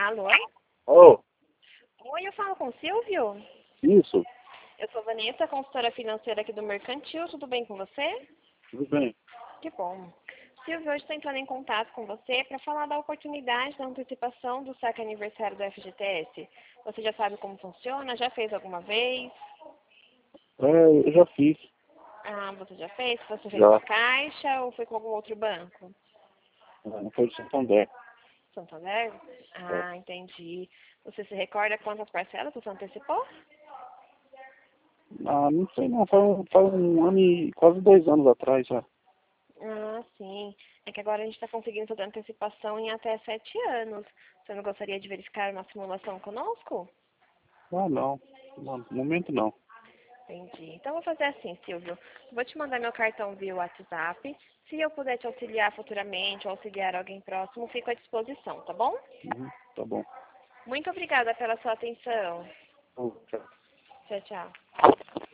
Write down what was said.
Alô? Oh, Oi, eu falo com o Silvio? isso, Eu sou Vanessa, consultora financeira aqui do Mercantil. Tudo bem com você? tudo bem. Que bom. Silvio, hoje estou entrando em contato com você para falar da oportunidade da antecipação do saque aniversário do FGTS. Você já sabe como funciona? Já fez alguma vez? Eu já fiz, Ah, você já fez? Você fez na já. Caixa ou foi com algum outro banco? Foi de Santander. Santander? É. Ah, entendi. Você se recorda quantas parcelas você antecipou? Não sei não, faz um ano e quase 2 anos atrás já. Ah, sim. É que agora a gente está conseguindo toda a antecipação em até 7 anos. Você não gostaria de verificar uma simulação conosco? Não, no momento não. Entendi. Então, vou fazer assim, Silvio. Vou te mandar meu cartão via WhatsApp. Se eu puder te auxiliar futuramente ou auxiliar alguém próximo, fico à disposição, tá bom? Uhum, tá bom. Muito obrigada pela sua atenção. Tchau. Tchau, tchau.